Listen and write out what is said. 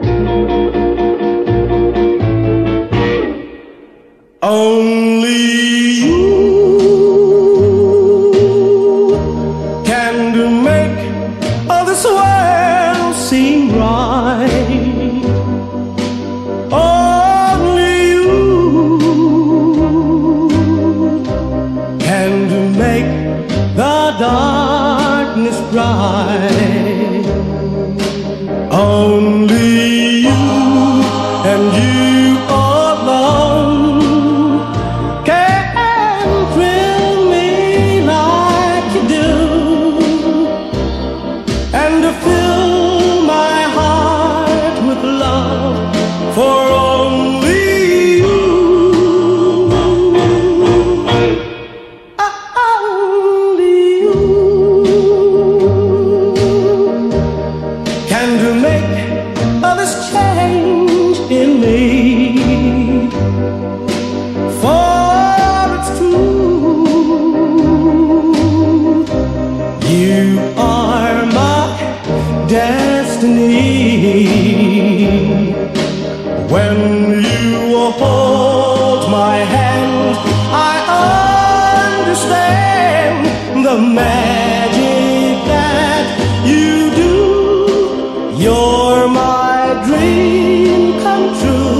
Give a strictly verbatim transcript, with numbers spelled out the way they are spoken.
Only you can do make all this world seem right. Only you can do make the darkness bright. Only you and you fill my heart with love for only you. Only you can do make all this change in me. For it's true, you are my destiny. When you hold my hand, I understand the magic that you do. You're my dream come true.